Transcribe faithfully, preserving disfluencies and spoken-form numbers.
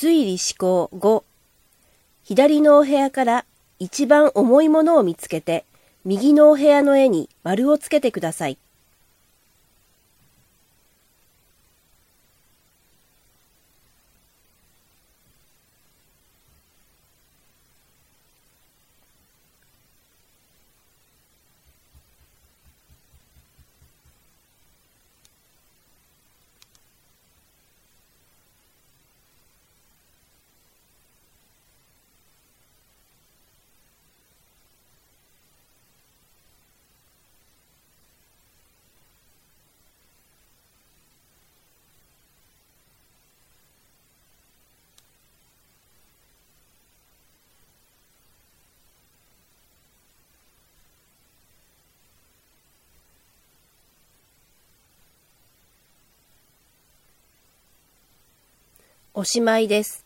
推理思考ご、左のお部屋から一番重いものを見つけて、右のお部屋の絵に丸をつけてください。おしまいです。